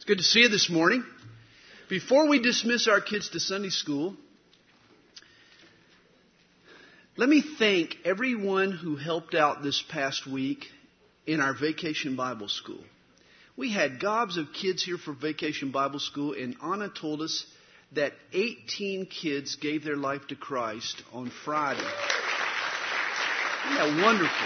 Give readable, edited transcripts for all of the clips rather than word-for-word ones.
Good to see you this morning. Before we dismiss our kids to Sunday school, let me thank everyone who helped out this past week in our Vacation Bible School. We had gobs of kids here for Vacation Bible School, and Anna told us that 18 kids gave their life to Christ on Friday. Isn't that wonderful?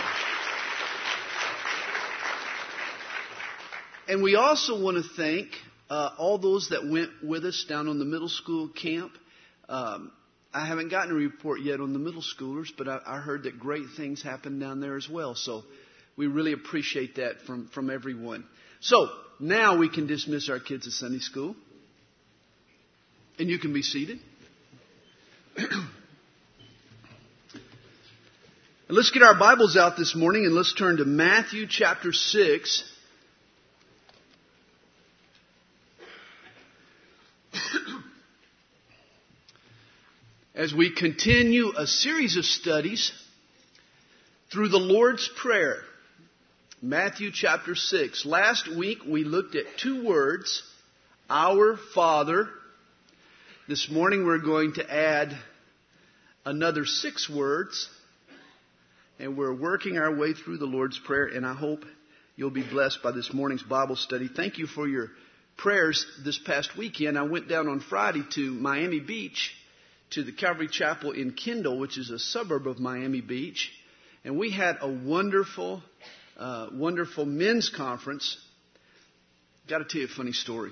And we also want to thank all those that went with us down on the middle school camp. I haven't gotten a report yet on the middle schoolers, but I heard that great things happened down there as well. So we really appreciate that from everyone. So now we can dismiss our kids to Sunday school. And you can be seated. Let's get our Bibles out this morning and let's turn to Matthew chapter 6. As we continue a series of studies through the Lord's Prayer. Matthew chapter 6. Last week we looked at two words, Our Father. This morning we're going to add another 6 words. And we're working our way through the Lord's Prayer. And I hope you'll be blessed by this morning's Bible study. Thank you for your prayers this past weekend. I went down on Friday to Miami Beach, to the Calvary Chapel in Kendall, which is a suburb of Miami Beach. And we had a wonderful men's conference. Got to tell you a funny story.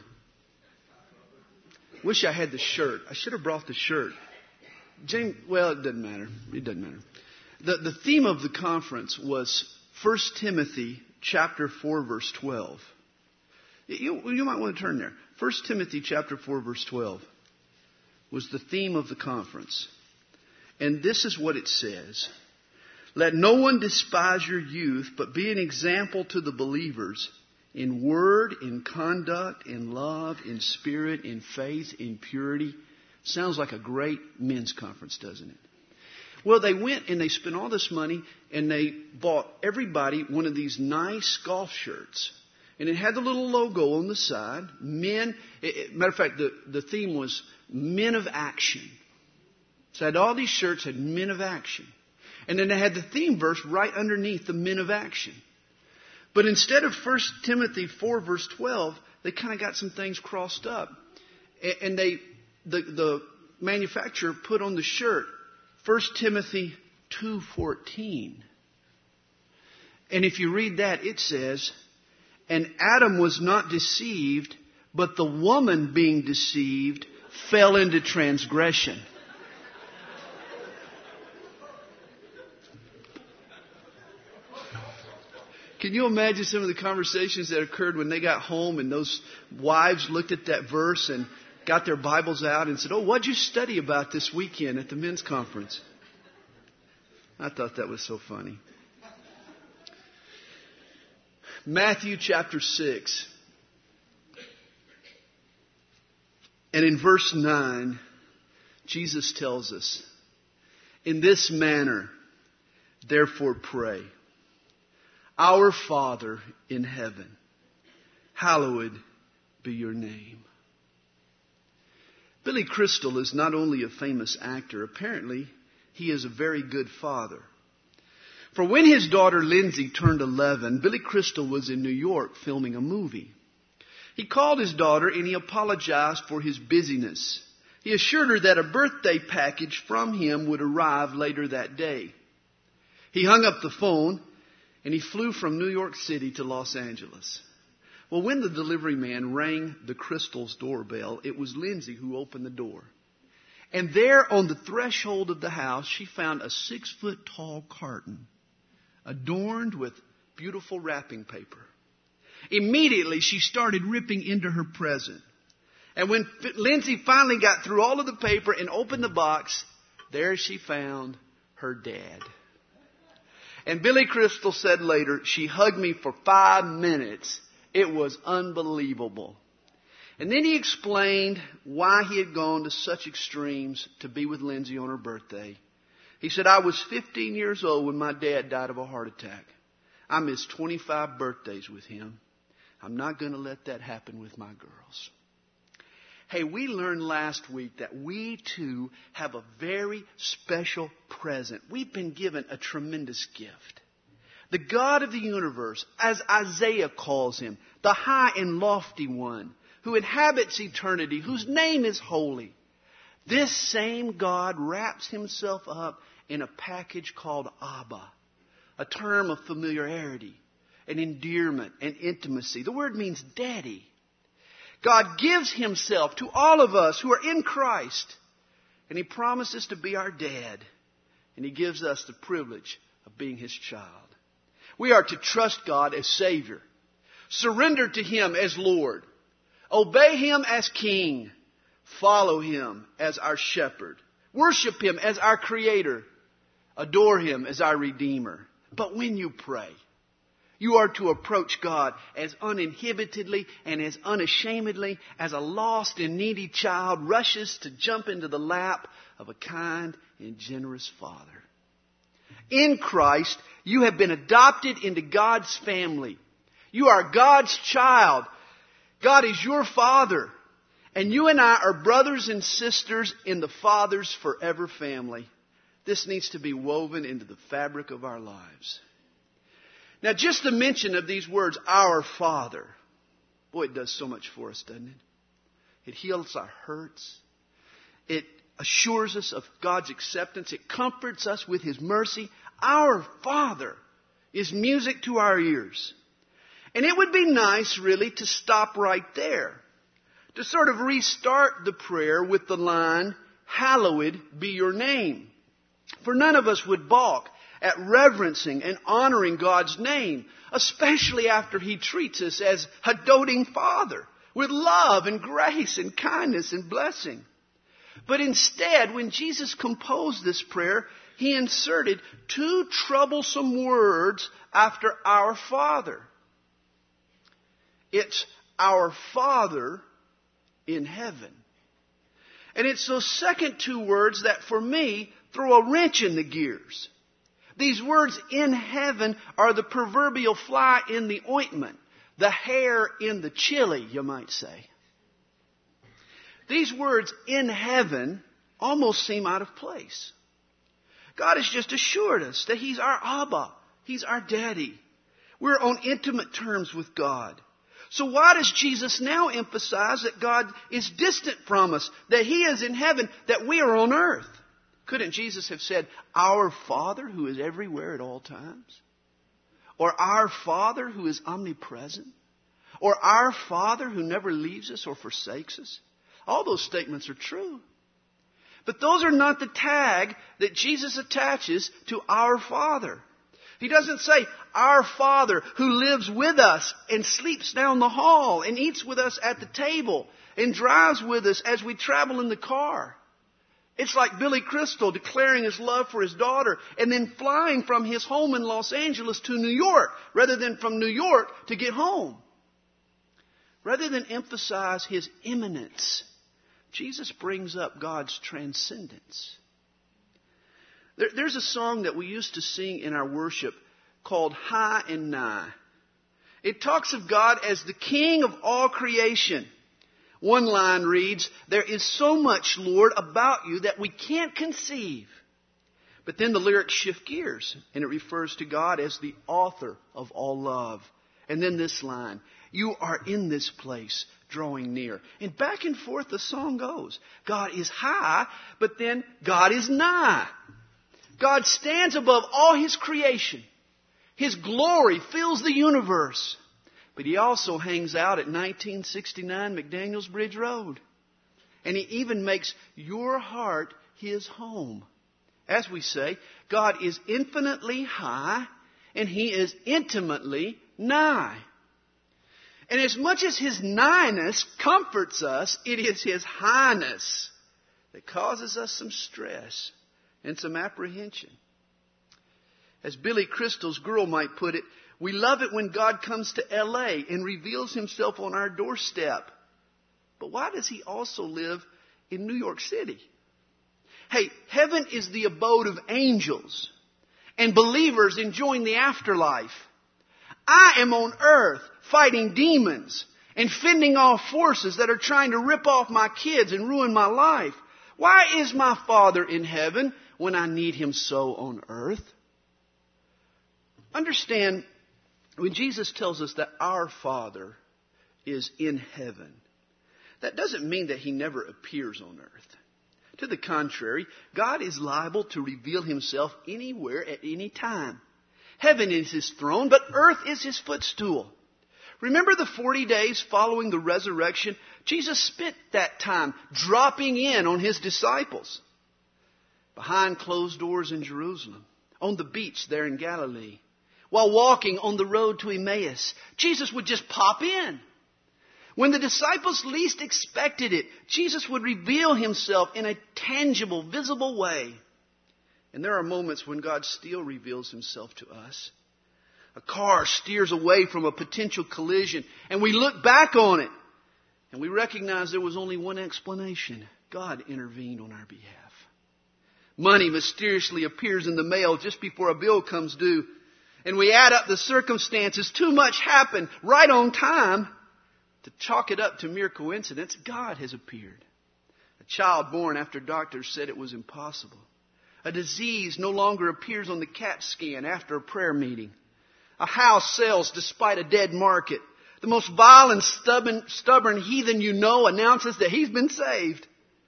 Wish I had the shirt. I should have brought the shirt. James, well, it doesn't matter. It doesn't matter. The theme of the conference was 1 Timothy chapter 4, verse 12. You might want to turn there. 1 Timothy chapter 4, verse 12 was the theme of the conference. And this is what it says. Let no one despise your youth, but be an example to the believers in word, in conduct, in love, in spirit, in faith, in purity. Sounds like a great men's conference, doesn't it? Well, they went and they spent all this money and they bought everybody one of these nice golf shirts. And it had the little logo on the side. Men, matter of fact, the theme was Men of Action. So had all these shirts had Men of Action. And then they had the theme verse right underneath the Men of Action. But instead of 1 Timothy 4 verse 12, they kind of got some things crossed up. And the manufacturer put on the shirt 1 Timothy 2:14. And if you read that, it says, and Adam was not deceived, but the woman being deceived fell into transgression. Can you imagine some of the conversations that occurred when they got home and those wives looked at that verse and got their Bibles out and said, oh, what'd you study about this weekend at the men's conference? I thought that was so funny. Matthew chapter 6. And in verse 9, Jesus tells us, in this manner, therefore pray, Our Father in heaven, hallowed be your name. Billy Crystal is not only a famous actor, apparently he is a very good father. For when his daughter Lindsay turned 11, Billy Crystal was in New York filming a movie. He called his daughter and he apologized for his busyness. He assured her that a birthday package from him would arrive later that day. He hung up the phone and he flew from New York City to Los Angeles. Well, when the delivery man rang the Crystal's doorbell, it was Lindsay who opened the door. And there on the threshold of the house, she found a 6-foot-tall carton adorned with beautiful wrapping paper. Immediately, she started ripping into her present. And when Lindsay finally got through all of the paper and opened the box, there she found her dad. And Billy Crystal said later, she hugged me for 5 minutes. It was unbelievable. And then he explained why he had gone to such extremes to be with Lindsay on her birthday. He said, I was 15 years old when my dad died of a heart attack. I missed 25 birthdays with him. I'm not going to let that happen with my girls. Hey, we learned last week that we too have a very special present. We've been given a tremendous gift. The God of the universe, as Isaiah calls him, the high and lofty one, who inhabits eternity, whose name is holy. This same God wraps himself up in a package called Abba, a term of familiarity and endearment and intimacy. The word means daddy. God gives himself to all of us who are in Christ, and he promises to be our dad, and he gives us the privilege of being his child. We are to trust God as Savior, surrender to him as Lord, obey him as King, follow him as our shepherd, worship him as our Creator, adore him as our Redeemer. But when you pray, you are to approach God as uninhibitedly and as unashamedly as a lost and needy child rushes to jump into the lap of a kind and generous Father. In Christ, you have been adopted into God's family. You are God's child. God is your Father. And you and I are brothers and sisters in the Father's forever family. This needs to be woven into the fabric of our lives. Now, just the mention of these words, our Father, boy, it does so much for us, doesn't it? It heals our hurts. It assures us of God's acceptance. It comforts us with his mercy. Our Father is music to our ears. And it would be nice, really, to stop right there, to sort of restart the prayer with the line, hallowed be your name. For none of us would balk at reverencing and honoring God's name, especially after he treats us as a doting Father with love and grace and kindness and blessing. But instead, when Jesus composed this prayer, he inserted two troublesome words after our Father. It's our Father in heaven. And it's those second two words that, for me, throw a wrench in the gears. These words, in heaven, are the proverbial fly in the ointment, the hair in the chili, you might say. These words, in heaven, almost seem out of place. God has just assured us that he's our Abba. He's our daddy. We're on intimate terms with God. So why does Jesus now emphasize that God is distant from us, that he is in heaven, that we are on earth? Couldn't Jesus have said, our Father who is everywhere at all times? Or our Father who is omnipresent? Or our Father who never leaves us or forsakes us? All those statements are true. But those are not the tag that Jesus attaches to our Father. He doesn't say, our Father who lives with us and sleeps down the hall and eats with us at the table and drives with us as we travel in the car. It's like Billy Crystal declaring his love for his daughter and then flying from his home in Los Angeles to New York rather than from New York to get home. Rather than emphasize his immanence, Jesus brings up God's transcendence. There's a song that we used to sing in our worship called High and Nigh. It talks of God as the King of all creation. One line reads, there is so much, Lord, about you that we can't conceive. But then the lyrics shift gears, and it refers to God as the author of all love. And then this line, you are in this place, drawing near. And back and forth the song goes. God is high, but then God is nigh. God stands above all his creation. His glory fills the universe. But he also hangs out at 1969 McDaniels Bridge Road. And he even makes your heart his home. As we say, God is infinitely high and he is intimately nigh. And as much as his nighness comforts us, it is his highness that causes us some stress and some apprehension. As Billy Crystal's girl might put it, we love it when God comes to L.A. and reveals himself on our doorstep. But why does he also live in New York City? Hey, heaven is the abode of angels and believers enjoying the afterlife. I am on earth fighting demons and fending off forces that are trying to rip off my kids and ruin my life? Why is my Father in heaven when I need Him so on earth? Understand, when Jesus tells us that our Father is in heaven, that doesn't mean that He never appears on earth. To the contrary, God is liable to reveal Himself anywhere at any time. Heaven is His throne, but earth is His footstool. Remember the 40 days following the resurrection? Jesus spent that time dropping in on His disciples. Behind closed doors in Jerusalem, on the beach there in Galilee, while walking on the road to Emmaus, Jesus would just pop in. When the disciples least expected it, Jesus would reveal Himself in a tangible, visible way. And there are moments when God still reveals Himself to us. A car steers away from a potential collision, and we look back on it, and we recognize there was only one explanation. God intervened on our behalf. Money mysteriously appears in the mail just before a bill comes due, and we add up the circumstances. Too much happened right on time to chalk it up to mere coincidence. God has appeared. A child born after doctors said it was impossible. A disease no longer appears on the CAT scan after a prayer meeting. A house sells despite a dead market. The most vile and stubborn heathen you know announces that he's been saved.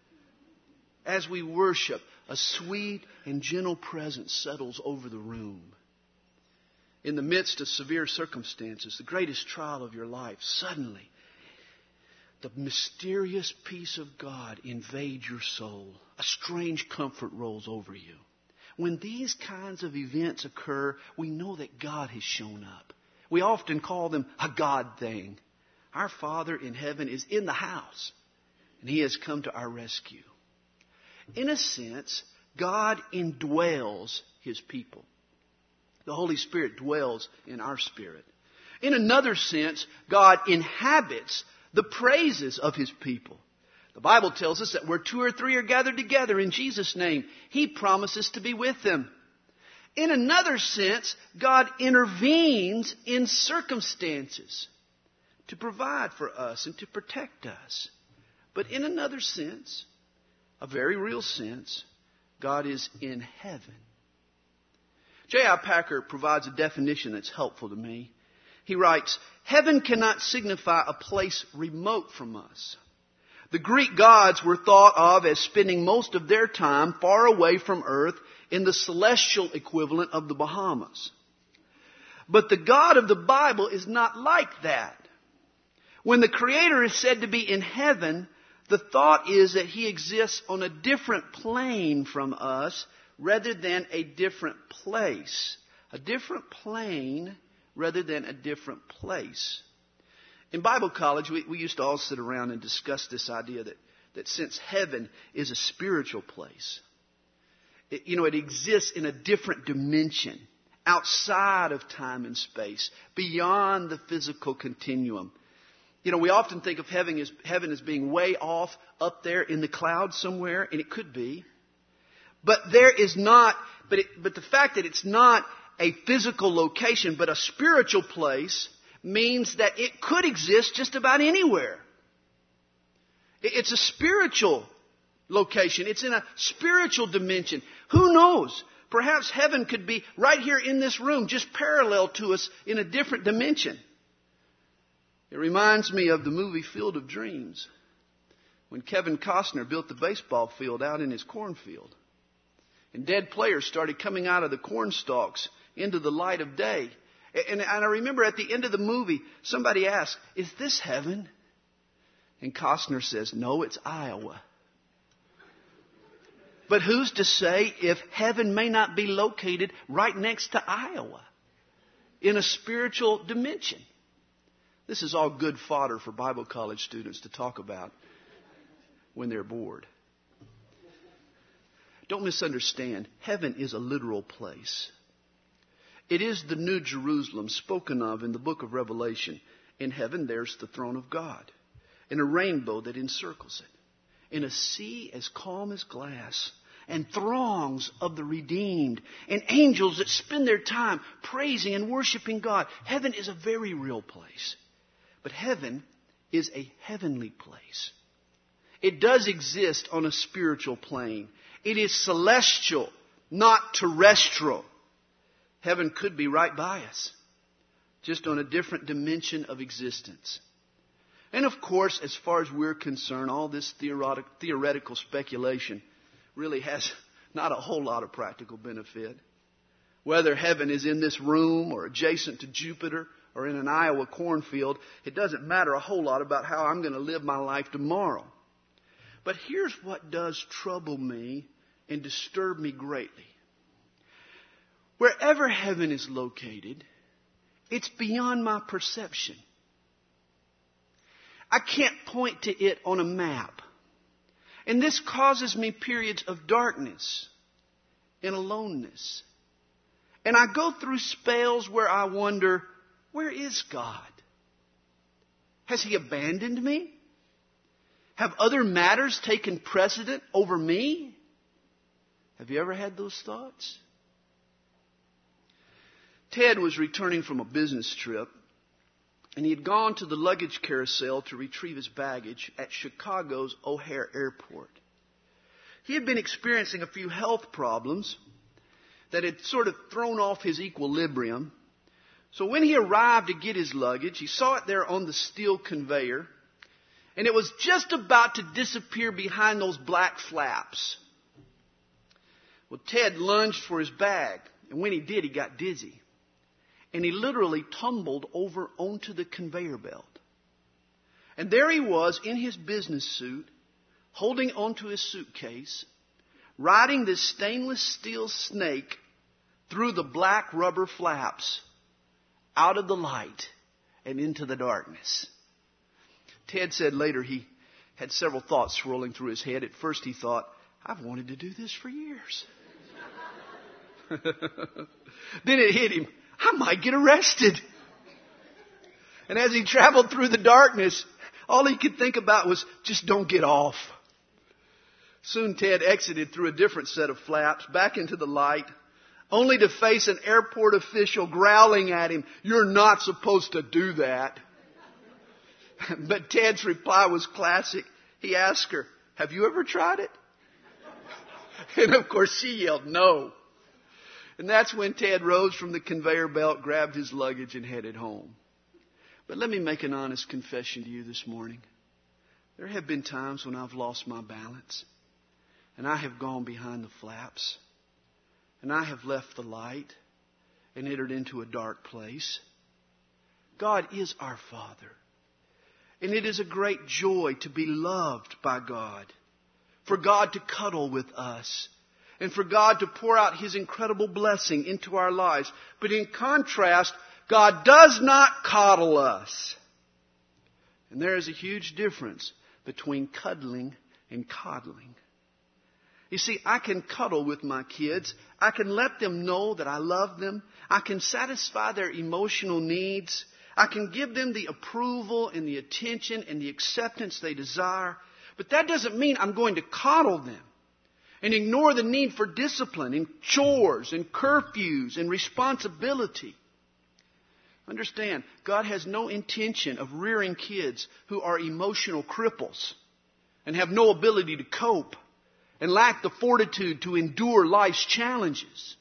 As we worship, a sweet and gentle presence settles over the room. In the midst of severe circumstances, the greatest trial of your life, suddenly, the mysterious peace of God invades your soul. A strange comfort rolls over you. When these kinds of events occur, we know that God has shown up. We often call them a God thing. Our Father in heaven is in the house, and He has come to our rescue. In a sense, God indwells His people. The Holy Spirit dwells in our spirit. In another sense, God inhabits the praises of His people. The Bible tells us that where 2 or 3 are gathered together in Jesus' name, He promises to be with them. In another sense, God intervenes in circumstances to provide for us and to protect us. But in another sense, a very real sense, God is in heaven. J.I. Packer provides a definition that's helpful to me. He writes, "Heaven cannot signify a place remote from us. The Greek gods were thought of as spending most of their time far away from earth in the celestial equivalent of the Bahamas. But the God of the Bible is not like that. When the Creator is said to be in heaven, the thought is that He exists on a different plane from us rather than a different place. A different plane rather than a different place." In Bible college, we used to all sit around and discuss this idea that since heaven is a spiritual place, it exists in a different dimension, outside of time and space, beyond the physical continuum. We often think of heaven as being way off up there in the clouds somewhere, and it could be. But there is not, but the fact that it's not a physical location, but a spiritual place, means that it could exist just about anywhere. It's a spiritual location. It's in a spiritual dimension. Who knows? Perhaps heaven could be right here in this room, just parallel to us in a different dimension. It reminds me of the movie Field of Dreams, when Kevin Costner built the baseball field out in his cornfield. And dead players started coming out of the corn stalks into the light of day. And I remember at the end of the movie, somebody asked, "Is this heaven?" And Costner says, "No, it's Iowa." But who's to say if heaven may not be located right next to Iowa in a spiritual dimension? This is all good fodder for Bible college students to talk about when they're bored. Don't misunderstand. Heaven is a literal place. It is the New Jerusalem spoken of in the book of Revelation. In heaven, there's the throne of God, and a rainbow that encircles it, and a sea as calm as glass, and throngs of the redeemed, and angels that spend their time praising and worshiping God. Heaven is a very real place. But heaven is a heavenly place. It does exist on a spiritual plane. It is celestial, not terrestrial. Heaven could be right by us, just on a different dimension of existence. And of course, as far as we're concerned, all this theoretical speculation really has not a whole lot of practical benefit. Whether heaven is in this room or adjacent to Jupiter or in an Iowa cornfield, it doesn't matter a whole lot about how I'm going to live my life tomorrow. But here's what does trouble me and disturb me greatly. Wherever heaven is located, it's beyond my perception. I can't point to it on a map. And this causes me periods of darkness and aloneness. And I go through spells where I wonder, where is God? Has He abandoned me? Have other matters taken precedent over me? Have you ever had those thoughts? Ted was returning from a business trip, and he had gone to the luggage carousel to retrieve his baggage at Chicago's O'Hare Airport. He had been experiencing a few health problems that had sort of thrown off his equilibrium. So when he arrived to get his luggage, he saw it there on the steel conveyor, and it was just about to disappear behind those black flaps. Well, Ted lunged for his bag, and when he did, he got dizzy. And he literally tumbled over onto the conveyor belt. And there he was in his business suit, holding onto his suitcase, riding this stainless steel snake through the black rubber flaps, out of the light and into the darkness. Ted said later he had several thoughts swirling through his head. At first he thought, I've wanted to do this for years. Then it hit him, I might get arrested. And as he traveled through the darkness, all he could think about was, just don't get off. Soon Ted exited through a different set of flaps, back into the light, only to face an airport official growling at him, you're not supposed to do that. But Ted's reply was classic. He asked her, have you ever tried it? And of course she yelled, no. And that's when Ted rose from the conveyor belt, grabbed his luggage, and headed home. But let me make an honest confession to you this morning. There have been times when I've lost my balance, and I have gone behind the flaps, and I have left the light and entered into a dark place. God is our Father, and it is a great joy to be loved by God, for God to cuddle with us, and for God to pour out His incredible blessing into our lives. But in contrast, God does not coddle us. And there is a huge difference between cuddling and coddling. You see, I can cuddle with my kids. I can let them know that I love them. I can satisfy their emotional needs. I can give them the approval and the attention and the acceptance they desire. But that doesn't mean I'm going to coddle them and ignore the need for discipline and chores and curfews and responsibility. Understand, God has no intention of rearing kids who are emotional cripples and have no ability to cope and lack the fortitude to endure life's challenges.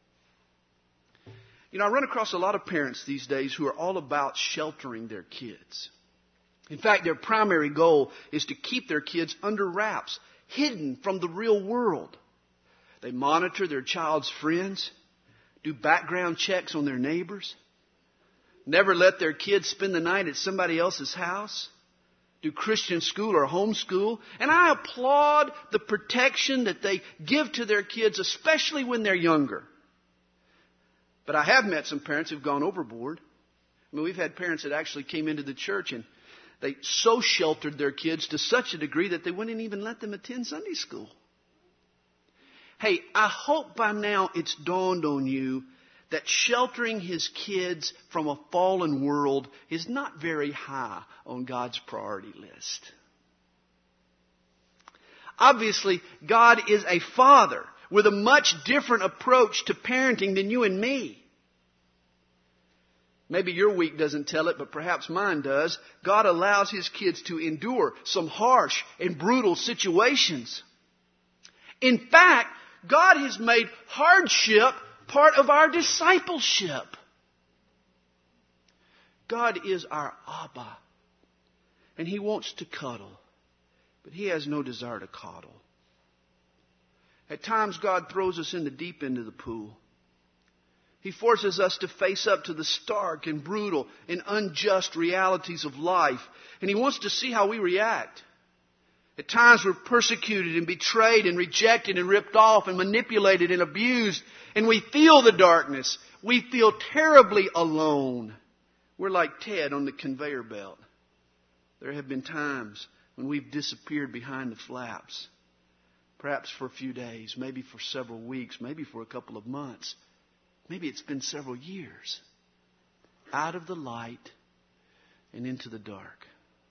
You know, I run across a lot of parents these days who are all about sheltering their kids. In fact, their primary goal is to keep their kids under wraps, hidden from the real world. They monitor their child's friends, do background checks on their neighbors, never let their kids spend the night at somebody else's house, do Christian school or homeschool. And I applaud the protection that they give to their kids, especially when they're younger. But I have met some parents who've gone overboard. I mean, we've had parents that actually came into the church and they so sheltered their kids to such a degree that they wouldn't even let them attend Sunday school. Hey, I hope by now it's dawned on you that sheltering His kids from a fallen world is not very high on God's priority list. Obviously, God is a father with a much different approach to parenting than you and me. Maybe your week doesn't tell it, but perhaps mine does. God allows His kids to endure some harsh and brutal situations. In fact, God has made hardship part of our discipleship. God is our Abba, and He wants to cuddle, but He has no desire to coddle. At times, God throws us in the deep end of the pool. He forces us to face up to the stark and brutal and unjust realities of life. And He wants to see how we react. At times we're persecuted and betrayed and rejected and ripped off and manipulated and abused. And we feel the darkness. We feel terribly alone. We're like Ted on the conveyor belt. There have been times when we've disappeared behind the flaps. Perhaps for a few days, maybe for several weeks, maybe for a couple of months. Maybe it's been several years. Out of the light and into the dark.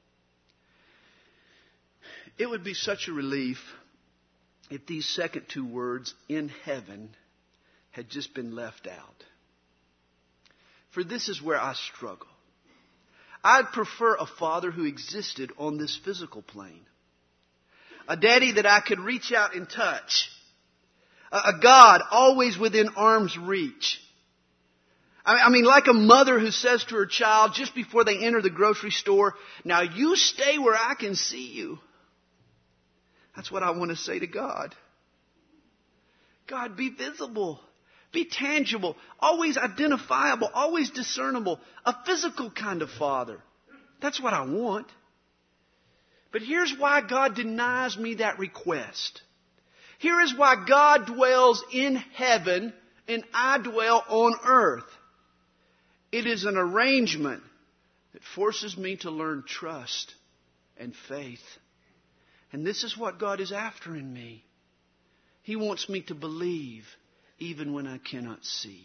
It would be such a relief if these second two words, in heaven, had just been left out. For this is where I struggle. I'd prefer a father who existed on this physical plane. A daddy that I could reach out and touch. A God always within arm's reach. I mean, like a mother who says to her child just before they enter the grocery store, now you stay where I can see you. That's what I want to say to God. God, be visible. Be tangible. Always identifiable. Always discernible. A physical kind of father. That's what I want. But here's why God denies me that request. Here is why God dwells in heaven and I dwell on earth. It is an arrangement that forces me to learn trust and faith. And this is what God is after in me. He wants me to believe even when I cannot see.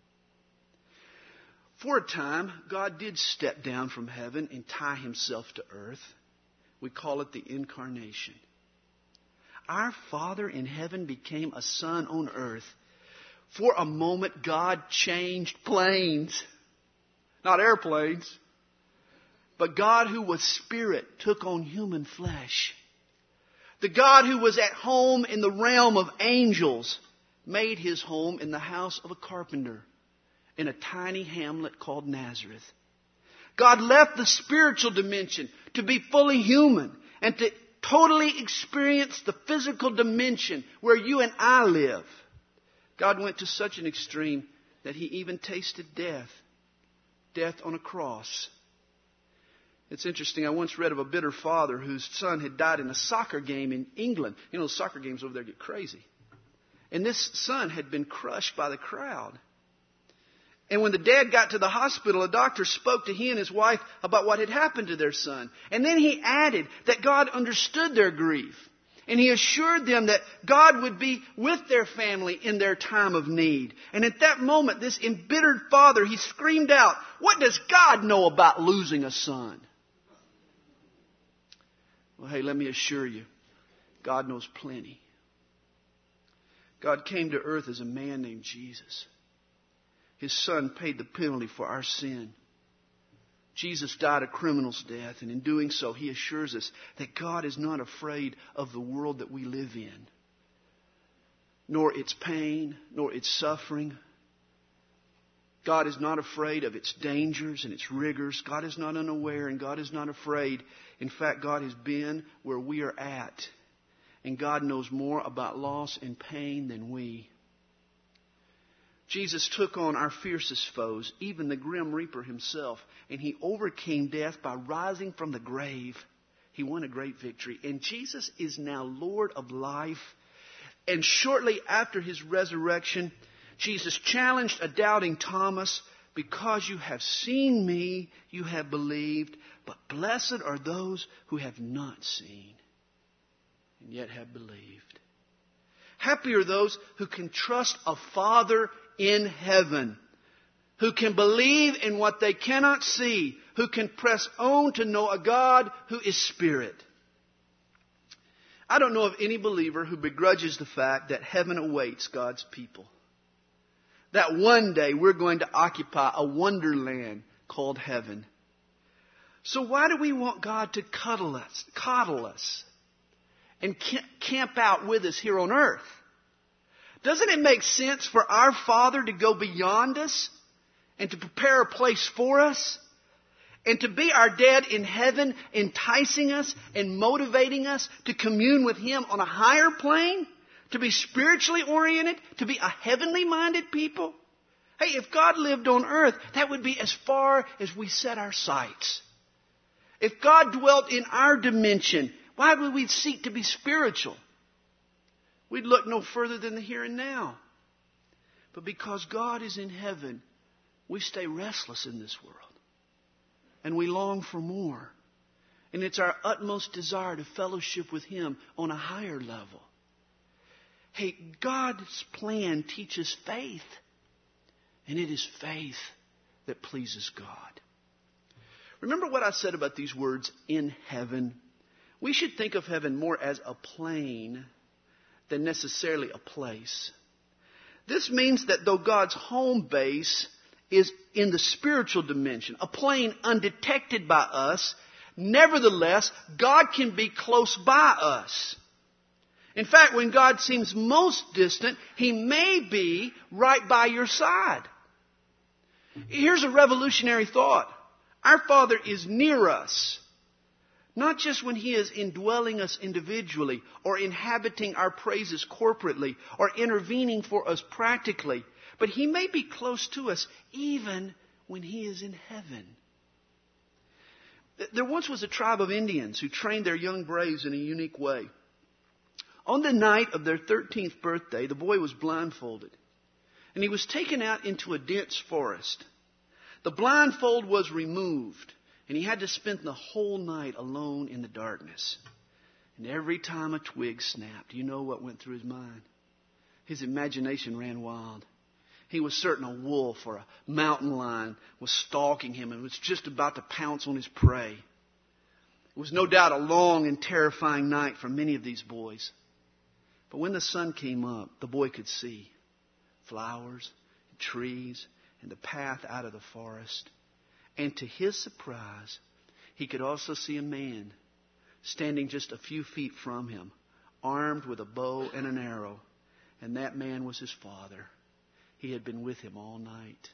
For a time, God did step down from heaven and tie Himself to earth. We call it the incarnation. Our Father in heaven became a son on earth. For a moment, God changed planes. Not airplanes. But God who was spirit took on human flesh. The God who was at home in the realm of angels made His home in the house of a carpenter in a tiny hamlet called Nazareth. God left the spiritual dimension to be fully human and to totally experience the physical dimension where you and I live. God went to such an extreme that He even tasted death. Death on a cross. It's interesting. I once read of a bitter father whose son had died in a soccer game in England. You know, soccer games over there get crazy. And this son had been crushed by the crowd. And when the dad got to the hospital, a doctor spoke to he and his wife about what had happened to their son. And then he added that God understood their grief. And He assured them that God would be with their family in their time of need. And at that moment, this embittered father, he screamed out, "What does God know about losing a son?" Well, hey, let me assure you, God knows plenty. God came to earth as a man named Jesus. His Son paid the penalty for our sin. Jesus died a criminal's death, and in doing so, He assures us that God is not afraid of the world that we live in, nor its pain, nor its suffering. God is not afraid of its dangers and its rigors. God is not unaware, and God is not afraid. In fact, God has been where we are at, and God knows more about loss and pain than we. Jesus took on our fiercest foes, even the grim reaper himself, and He overcame death by rising from the grave. He won a great victory. And Jesus is now Lord of life. And shortly after His resurrection, Jesus challenged a doubting Thomas, "Because you have seen me, you have believed. But blessed are those who have not seen and yet have believed." Happy are those who can trust a Father in heaven, who can believe in what they cannot see, who can press on to know a God who is Spirit. I don't know of any believer who begrudges the fact that heaven awaits God's people. that one day we're going to occupy a wonderland called heaven. So why do we want God to coddle us, and camp out with us here on earth? Doesn't it make sense for our Father to go beyond us and to prepare a place for us? And to be our dad in heaven, enticing us and motivating us to commune with Him on a higher plane? To be spiritually oriented? To be a heavenly minded people? Hey, if God lived on earth, that would be as far as we set our sights. If God dwelt in our dimension, why would we seek to be spiritual? We'd look no further than the here and now. But because God is in heaven, we stay restless in this world. And we long for more. And it's our utmost desire to fellowship with Him on a higher level. Hey, God's plan teaches faith. And it is faith that pleases God. Remember what I said about these words, in heaven? We should think of heaven more as a plane than necessarily a place. This means that though God's home base is in the spiritual dimension, a plane undetected by us, nevertheless, God can be close by us. In fact, when God seems most distant, He may be right by your side. Here's a revolutionary thought. Our Father is near us, not just when He is indwelling us individually or inhabiting our praises corporately or intervening for us practically, but He may be close to us even when He is in heaven. There once was a tribe of Indians who trained their young braves in a unique way. On the night of their 13th birthday, the boy was blindfolded, and he was taken out into a dense forest. The blindfold was removed, and he had to spend the whole night alone in the darkness. And every time a twig snapped, do you know what went through his mind? His imagination ran wild. He was certain a wolf or a mountain lion was stalking him and was just about to pounce on his prey. It was no doubt a long and terrifying night for many of these boys. But when the sun came up, the boy could see flowers, trees, and the path out of the forest. And to his surprise, he could also see a man standing just a few feet from him, armed with a bow and an arrow. And that man was his father. He had been with him all night.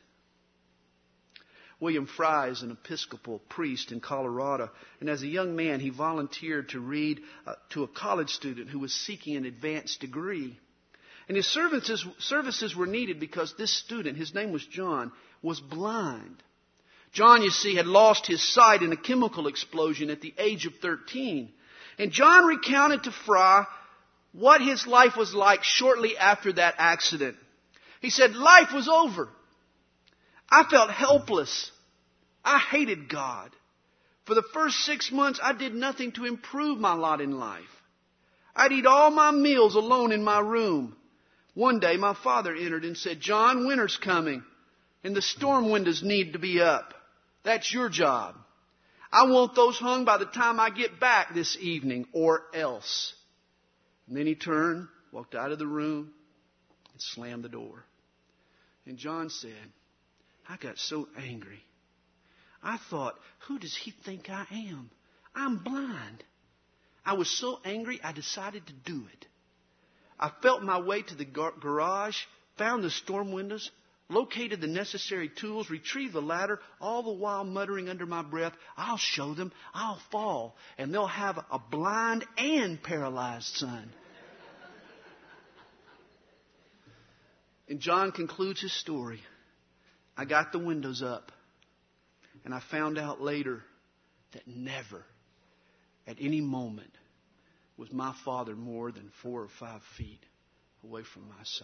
William Fry is an Episcopal priest in Colorado. And as a young man, he volunteered to read to a college student who was seeking an advanced degree. And his services were needed because this student, his name was John, was blind. John, you see, had lost his sight in a chemical explosion at the age of 13. And John recounted to Fry what his life was like shortly after that accident. He said, life was over. I felt helpless. I hated God. For the first 6 months, I did nothing to improve my lot in life. I'd eat all my meals alone in my room. One day, my father entered and said, John, winter's coming, and the storm windows need to be up. That's your job. I want those hung by the time I get back this evening, or else. And then he turned, walked out of the room, and slammed the door. And John said, I got so angry. I thought, who does he think I am? I'm blind. I was so angry, I decided to do it. I felt my way to the garage, found the storm windows, located the necessary tools, retrieved the ladder, all the while muttering under my breath, I'll show them, I'll fall, and they'll have a blind and paralyzed son. And John concludes his story. I got the windows up, and I found out later that never, at any moment, was my father more than 4 or 5 feet away from my side.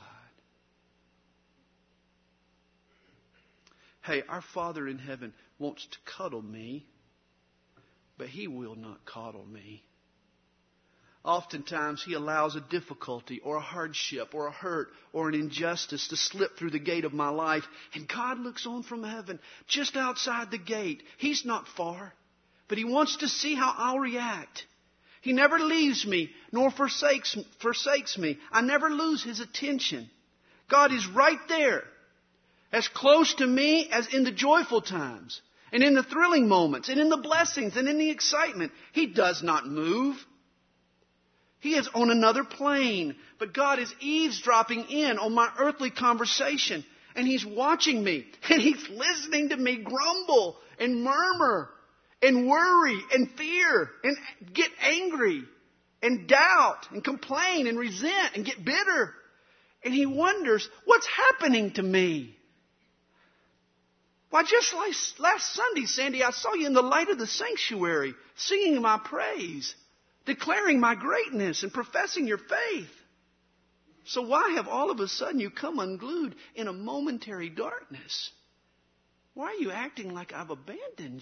Hey, our Father in heaven wants to cuddle me, but He will not coddle me. Oftentimes, He allows a difficulty or a hardship or a hurt or an injustice to slip through the gate of my life. And God looks on from heaven, just outside the gate. He's not far, but He wants to see how I'll react. He never leaves me nor forsakes me. I never lose His attention. God is right there, as close to me as in the joyful times, and in the thrilling moments, and in the blessings, and in the excitement. He does not move. He is on another plane, but God is eavesdropping in on my earthly conversation, and He's watching me, and He's listening to me grumble and murmur and worry and fear and get angry and doubt and complain and resent and get bitter. And He wonders, what's happening to me? Why, just last Sunday, Sandy, I saw you in the light of the sanctuary, singing my praise, declaring my greatness and professing your faith. So why have all of a sudden you come unglued in a momentary darkness? Why are you acting like I've abandoned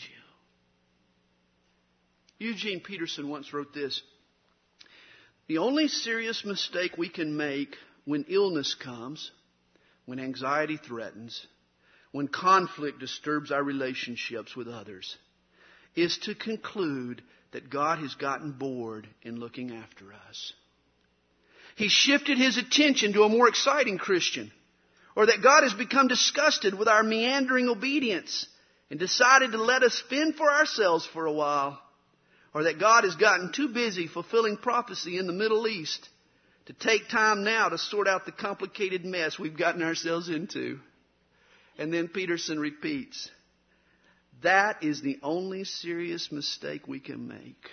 you? Eugene Peterson once wrote this: the only serious mistake we can make when illness comes, when anxiety threatens, when conflict disturbs our relationships with others, is to conclude that God has gotten bored in looking after us. He shifted His attention to a more exciting Christian, or that God has become disgusted with our meandering obedience and decided to let us fend for ourselves for a while, or that God has gotten too busy fulfilling prophecy in the Middle East to take time now to sort out the complicated mess we've gotten ourselves into. And then Peterson repeats, that is the only serious mistake we can make.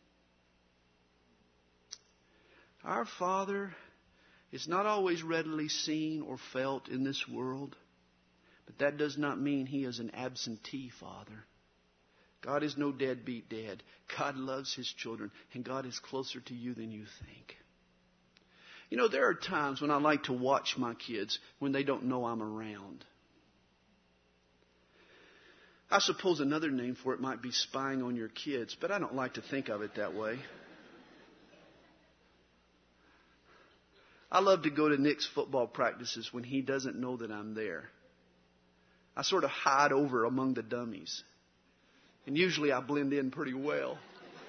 Our Father is not always readily seen or felt in this world, but that does not mean He is an absentee Father. God is no deadbeat dad. God loves His children, and God is closer to you than you think. You know, there are times when I like to watch my kids when they don't know I'm around. I suppose another name for it might be spying on your kids, but I don't like to think of it that way. I love to go to Nick's football practices when he doesn't know that I'm there. I sort of hide over among the dummies. And usually I blend in pretty well.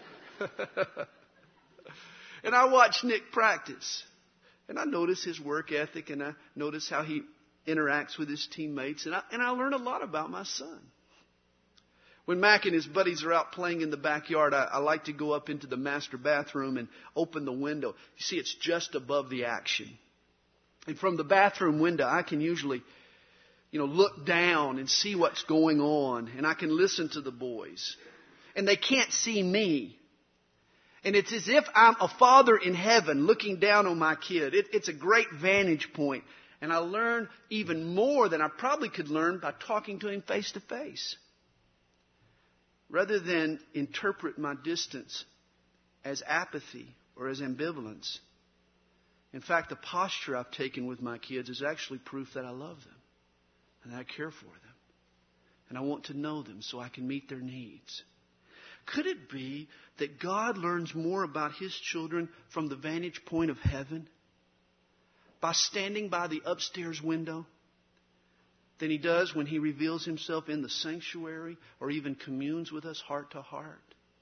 And I watch Nick practice. And I notice his work ethic, and I notice how he interacts with his teammates. And I learn a lot about my son. When Mac and his buddies are out playing in the backyard, I like to go up into the master bathroom and open the window. You see, it's just above the action. And from the bathroom window, I can usually, look down and see what's going on. And I can listen to the boys. And they can't see me. And it's as if I'm a father in heaven looking down on my kid. It's a great vantage point. And I learn even more than I probably could learn by talking to him face to face. Rather than interpret my distance as apathy or as ambivalence. In fact, the posture I've taken with my kids is actually proof that I love them and that I care for them. And I want to know them so I can meet their needs. Could it be that God learns more about His children from the vantage point of heaven by standing by the upstairs window than He does when He reveals Himself in the sanctuary or even communes with us heart to heart?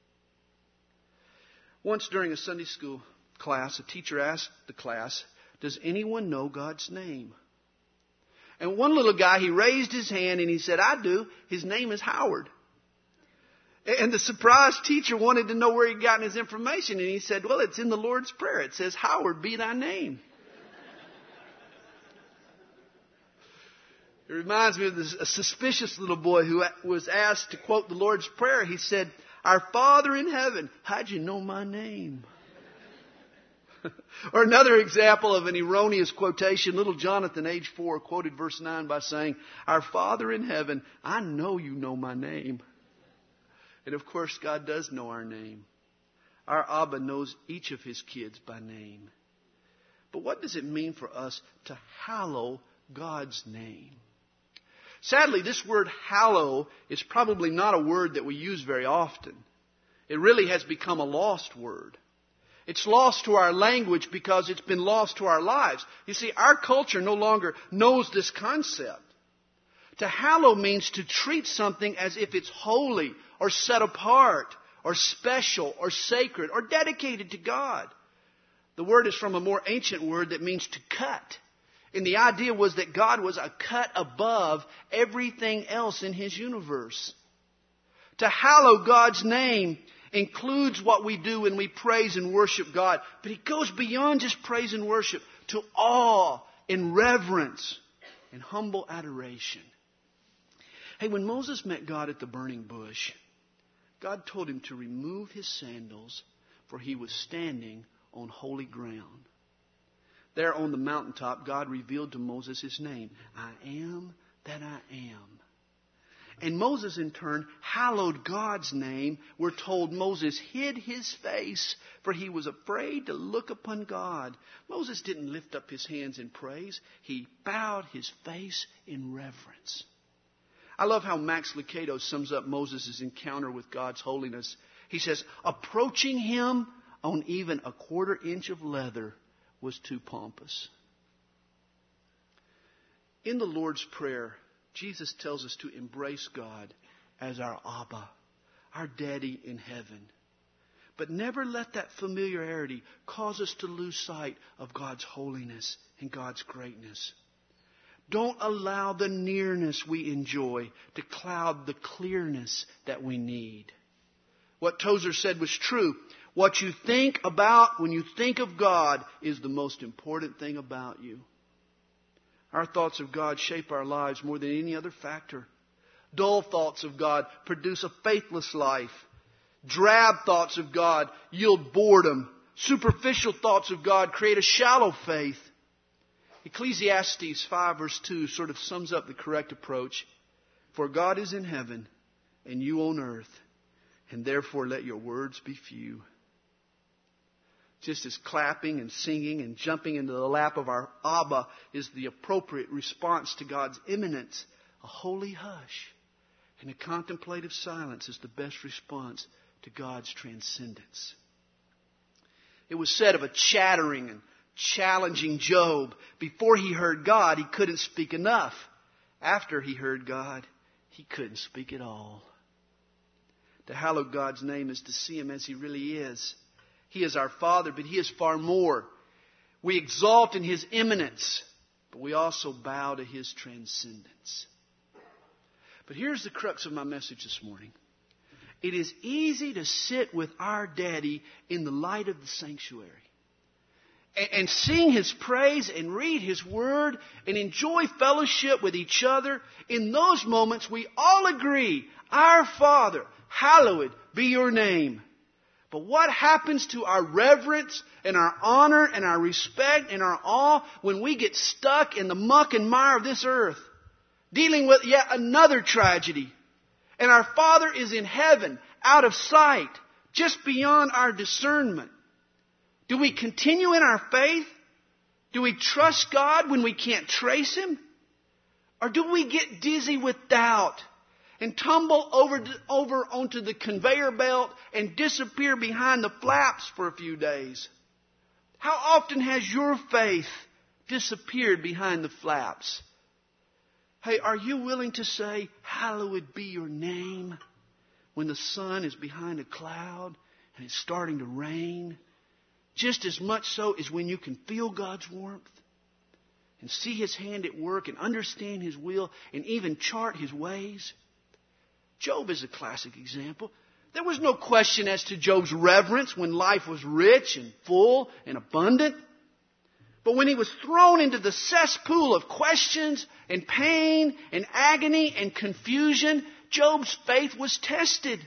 Once during a Sunday school class, a teacher asked the class, does anyone know God's name? And one little guy, he raised his hand and he said, I do. His name is Howard. And the surprised teacher wanted to know where he'd gotten his information. And he said, well, it's in the Lord's Prayer. It says, Howard be thy name. It reminds me of a suspicious little boy who was asked to quote the Lord's Prayer. He said, our Father in heaven, how'd you know my name? Or another example of an erroneous quotation, little Jonathan, age 4, quoted verse 9 by saying, our Father in heaven, I know you know my name. And of course, God does know our name. Our Abba knows each of His kids by name. But what does it mean for us to hallow God's name? Sadly, this word hallow is probably not a word that we use very often. It really has become a lost word. It's lost to our language because it's been lost to our lives. You see, our culture no longer knows this concept. To hallow means to treat something as if it's holy or set apart or special or sacred or dedicated to God. The word is from a more ancient word that means to cut. And the idea was that God was a cut above everything else in His universe. To hallow God's name includes what we do when we praise and worship God. But it goes beyond just praise and worship to awe and reverence and humble adoration. Hey, when Moses met God at the burning bush, God told him to remove his sandals, for he was standing on holy ground. There on the mountaintop, God revealed to Moses His name. I am that I am. And Moses, in turn, hallowed God's name. We're told Moses hid his face, for he was afraid to look upon God. Moses didn't lift up his hands in praise. He bowed his face in reverence. I love how Max Lucado sums up Moses' encounter with God's holiness. He says, approaching Him on even a quarter inch of leather was too pompous. In the Lord's Prayer, Jesus tells us to embrace God as our Abba, our Daddy in heaven. But never let that familiarity cause us to lose sight of God's holiness and God's greatness. Don't allow the nearness we enjoy to cloud the clearness that we need. What Tozer said was true. What you think about when you think of God is the most important thing about you. Our thoughts of God shape our lives more than any other factor. Dull thoughts of God produce a faithless life. Drab thoughts of God yield boredom. Superficial thoughts of God create a shallow faith. Ecclesiastes 5 verse 2 sort of sums up the correct approach. For God is in heaven and you on earth, and therefore let your words be few. Just as clapping and singing and jumping into the lap of our Abba is the appropriate response to God's immanence, a holy hush and a contemplative silence is the best response to God's transcendence. It was said of a chattering and challenging Job, before he heard God, he couldn't speak enough. After he heard God, he couldn't speak at all. To hallow God's name is to see Him as He really is. He is our Father, but He is far more. We exalt in His immanence, but we also bow to His transcendence. But here's the crux of my message this morning. It is easy to sit with our Daddy in the light of the sanctuary and sing His praise and read His Word and enjoy fellowship with each other. In those moments, we all agree, our Father, hallowed be your name. But what happens to our reverence and our honor and our respect and our awe when we get stuck in the muck and mire of this earth, dealing with yet another tragedy? And our Father is in heaven, out of sight, just beyond our discernment. Do we continue in our faith? Do we trust God when we can't trace Him? Or do we get dizzy with doubt and tumble over onto the conveyor belt and disappear behind the flaps for a few days? How often has your faith disappeared behind the flaps? Hey, are you willing to say, hallowed be your name, when the sun is behind a cloud and it's starting to rain? Just as much so as when you can feel God's warmth and see His hand at work and understand His will and even chart His ways. Job is a classic example. There was no question as to Job's reverence when life was rich and full and abundant. But when he was thrown into the cesspool of questions and pain and agony and confusion, Job's faith was tested.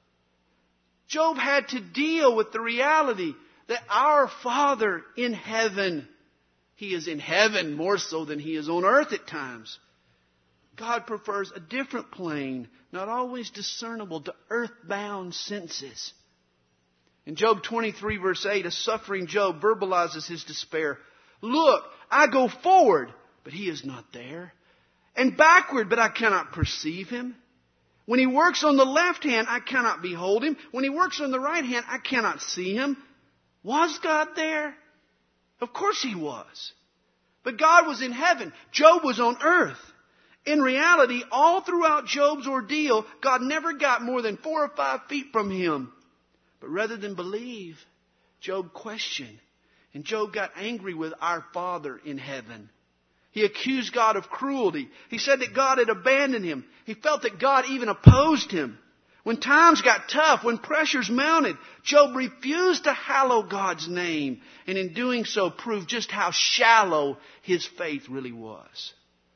Job had to deal with the reality that our Father in heaven, He is in heaven more so than He is on earth at times. God prefers a different plane, not always discernible to earthbound senses. In Job 23 verse 8, a suffering Job verbalizes his despair. Look, I go forward, but He is not there. And backward, but I cannot perceive Him. When He works on the left hand, I cannot behold Him. When He works on the right hand, I cannot see Him. Was God there? Of course He was. But God was in heaven. Job was on earth. In reality, all throughout Job's ordeal, God never got more than 4 or 5 feet from him. But rather than believe, Job questioned. And Job got angry with our Father in heaven. He accused God of cruelty. He said that God had abandoned him. He felt that God even opposed him. When times got tough, when pressures mounted, Job refused to hallow God's name, and in doing so proved just how shallow his faith really was.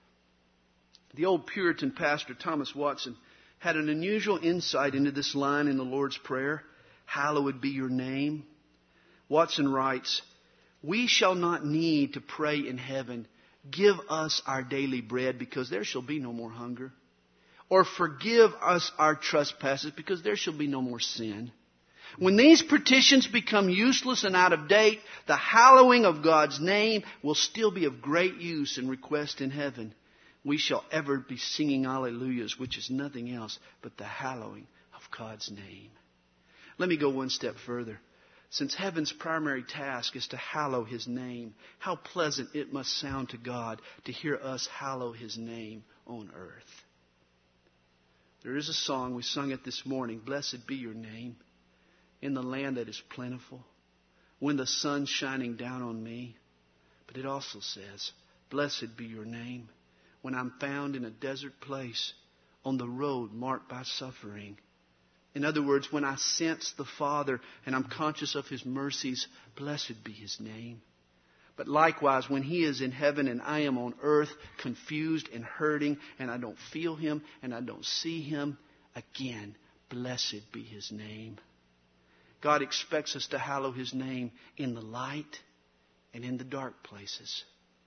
The old Puritan pastor Thomas Watson had an unusual insight into this line in the Lord's Prayer, "Hallowed be your name." Watson writes, "We shall not need to pray in heaven, 'Give us our daily bread,' because there shall be no more hunger. Or 'Forgive us our trespasses,' because there shall be no more sin. When these petitions become useless and out of date, the hallowing of God's name will still be of great use and request in heaven. We shall ever be singing alleluias, which is nothing else but the hallowing of God's name." Let me go one step further. Since heaven's primary task is to hallow His name, how pleasant it must sound to God to hear us hallow His name on earth. There is a song, we sung it this morning, "Blessed be your name in the land that is plentiful, when the sun's shining down on me." But it also says, "Blessed be your name when I'm found in a desert place, on the road marked by suffering." In other words, when I sense the Father and I'm conscious of His mercies, blessed be His name. But likewise, when He is in heaven and I am on earth, confused and hurting, and I don't feel Him and I don't see Him, again, blessed be His name. God expects us to hallow His name in the light and in the dark places.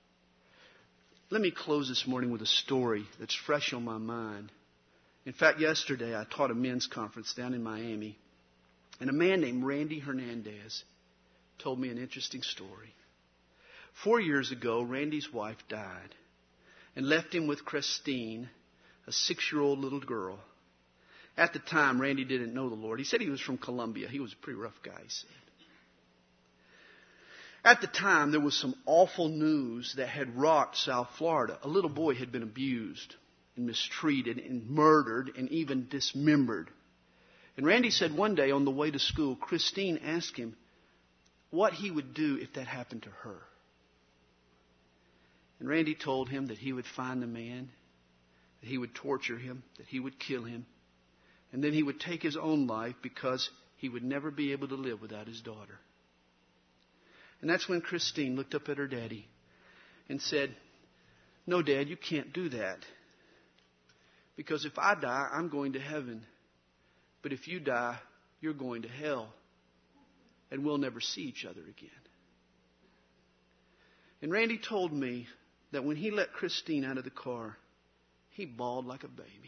Let me close this morning with a story that's fresh on my mind. In fact, yesterday I taught a men's conference down in Miami, and a man named Randy Hernandez told me an interesting story. 4 years ago, Randy's wife died and left him with Christine, a 6-year-old little girl. At the time, Randy didn't know the Lord. He said he was from Colombia. He was a pretty rough guy, he said. At the time, there was some awful news that had rocked South Florida. A little boy had been abused and mistreated and murdered and even dismembered. And Randy said one day on the way to school, Christine asked him what he would do if that happened to her. And Randy told him that he would find the man, that he would torture him, that he would kill him, and then he would take his own life because he would never be able to live without his daughter. And that's when Christine looked up at her daddy and said, "No, Dad, you can't do that. Because if I die, I'm going to heaven. But if you die, you're going to hell. And we'll never see each other again." And Randy told me that when he let Christine out of the car, he bawled like a baby.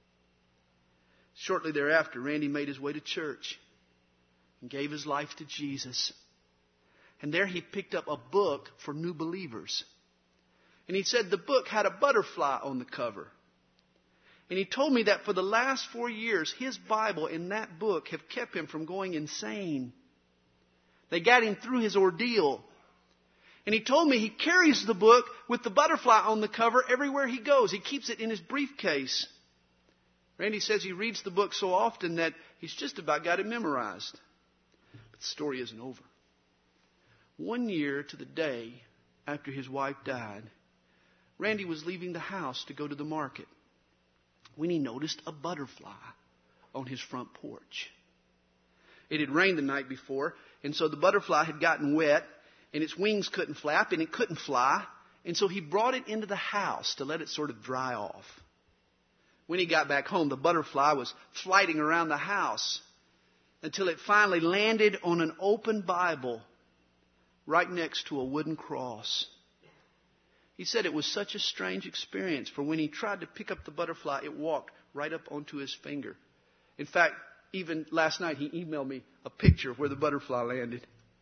Shortly thereafter, Randy made his way to church and gave his life to Jesus. And there he picked up a book for new believers. And he said the book had a butterfly on the cover. And he told me that for the last 4 years, his Bible and that book have kept him from going insane. They got him through his ordeal. And he told me he carries the book with the butterfly on the cover everywhere he goes. He keeps it in his briefcase. Randy says he reads the book so often that he's just about got it memorized. But the story isn't over. 1 year to the day after his wife died, Randy was leaving the house to go to the market when he noticed a butterfly on his front porch. It had rained the night before, and so the butterfly had gotten wet, and its wings couldn't flap, and it couldn't fly, and so he brought it into the house to let it sort of dry off. When he got back home, the butterfly was flighting around the house until it finally landed on an open Bible right next to a wooden cross. He said it was such a strange experience, for when he tried to pick up the butterfly, it walked right up onto his finger. In fact, even last night he emailed me a picture of where the butterfly landed.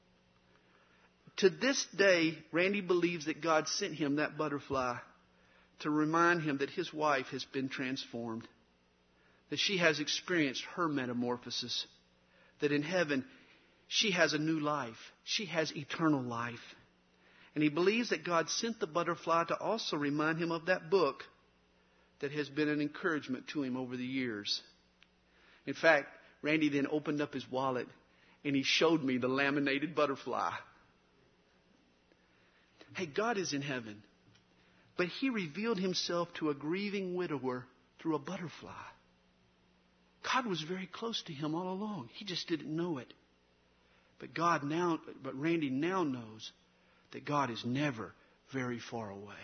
To this day, Randy believes that God sent him that butterfly to remind him that his wife has been transformed, that she has experienced her metamorphosis, that in heaven she has a new life. She has eternal life. And he believes that God sent the butterfly to also remind him of that book that has been an encouragement to him over the years. In fact, Randy then opened up his wallet and he showed me the laminated butterfly. Hey, God is in heaven. But He revealed Himself to a grieving widower through a butterfly. God was very close to him all along. He just didn't know it. But Randy now knows that God is never very far away.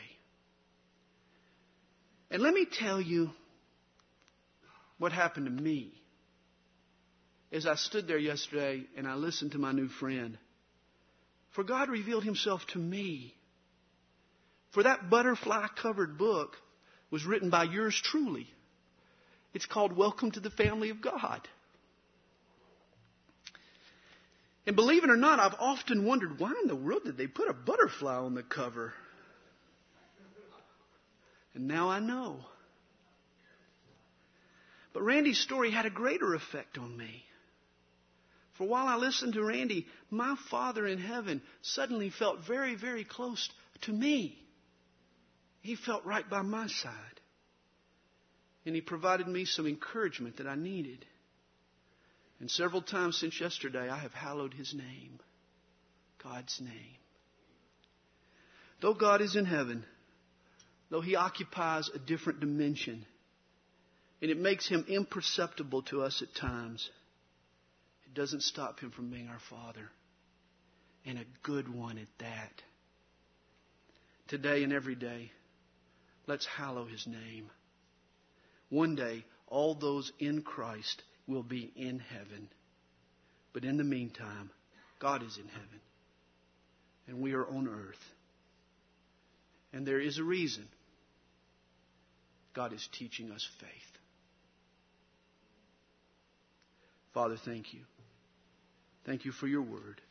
And let me tell you what happened to me. As I stood there yesterday and I listened to my new friend, for God revealed Himself to me. For that butterfly-covered book was written by yours truly. It's called Welcome to the Family of God. And believe it or not, I've often wondered, why in the world did they put a butterfly on the cover? And now I know. But Randy's story had a greater effect on me. For while I listened to Randy, my Father in heaven suddenly felt very, very close to me. He felt right by my side. And He provided me some encouragement that I needed. And several times since yesterday, I have hallowed His name. God's name. Though God is in heaven, though He occupies a different dimension, and it makes Him imperceptible to us at times, it doesn't stop Him from being our Father. And a good one at that. Today and every day, let's hallow His name. One day, all those in Christ will be in heaven. But in the meantime, God is in heaven. And we are on earth. And there is a reason God is teaching us faith. Father, thank you. Thank you for your word.